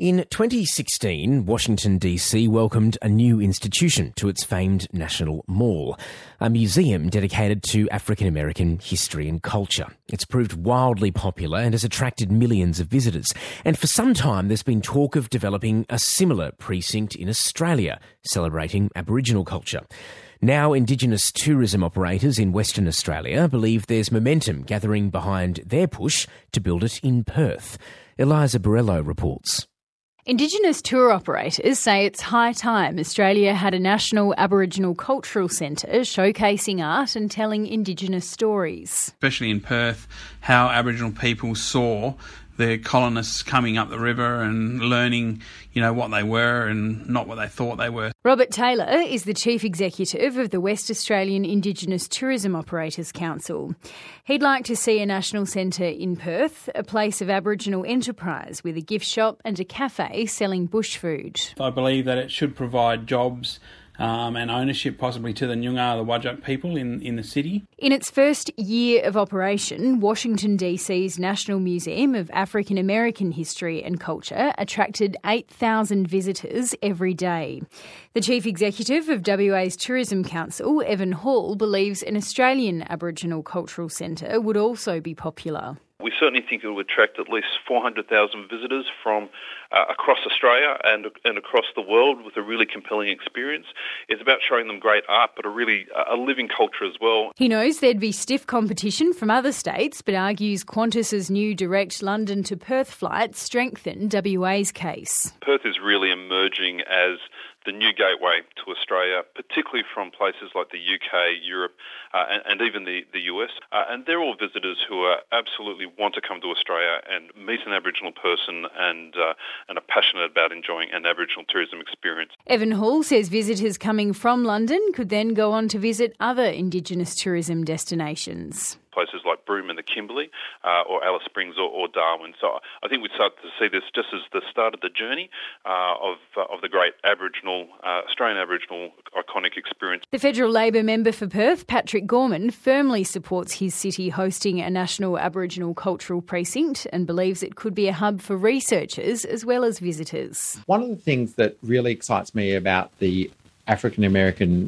In 2016, Washington DC welcomed a new institution to its famed National Mall, a museum dedicated to African American history and culture. It's proved wildly popular and has attracted millions of visitors. And for some time, there's been talk of developing a similar precinct in Australia, celebrating Aboriginal culture. Now, Indigenous tourism operators in Western Australia believe there's momentum gathering behind their push to build it in Perth. Eliza Borrello reports. Indigenous tour operators say it's high time Australia had a national Aboriginal cultural centre showcasing art and telling Indigenous stories. Especially in Perth, how Aboriginal people saw the colonists coming up the river and learning, what they were and not what they thought they were. Robert Taylor is the Chief Executive of the West Australian Indigenous Tourism Operators Council. He'd like to see a national centre in Perth, a place of Aboriginal enterprise with a gift shop and a cafe selling bush food. I believe that it should provide jobs and ownership possibly to the Noongar, the Whadjuk people in the city. In its first year of operation, Washington DC's National Museum of African American History and Culture attracted 8,000 visitors every day. The Chief Executive of WA's Tourism Council, Evan Hall, believes an Australian Aboriginal Cultural Centre would also be popular. We certainly think it will attract at least 400,000 visitors from across Australia and across the world with a really compelling experience. It's about showing them great art, but a living culture as well. He knows there'd be stiff competition from other states, but argues Qantas's new direct London to Perth flight strengthened WA's case. Perth is really emerging as the new gateway to Australia, particularly from places like the UK, Europe, and even the US. And they're all visitors who absolutely want to come to Australia and meet an Aboriginal person and are passionate about enjoying an Aboriginal tourism experience. Evan Hall says visitors coming from London could then go on to visit other Indigenous tourism destinations. Places like Broome and the Kimberley, or Alice Springs or Darwin. So I think we start to see this just as the start of the journey of the great Australian Aboriginal iconic experience. The Federal Labor member for Perth, Patrick Gorman, firmly supports his city hosting a national Aboriginal cultural precinct and believes it could be a hub for researchers as well as visitors. One of the things that really excites me about the African American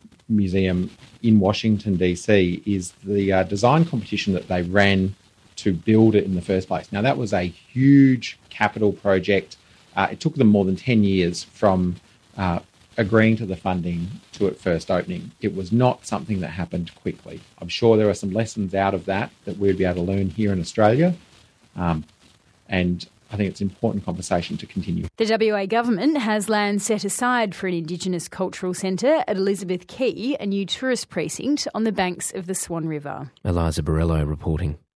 Museum in Washington DC is the design competition that they ran to build it in the first place. Now, that was a huge capital project. It took them more than 10 years from agreeing to the funding to it first opening. It was not something that happened quickly. I'm sure there are some lessons out of that we'd be able to learn here in Australia. And I think it's an important conversation to continue. The WA government has land set aside for an Indigenous cultural centre at Elizabeth Quay, a new tourist precinct on the banks of the Swan River. Eliza Borrello reporting.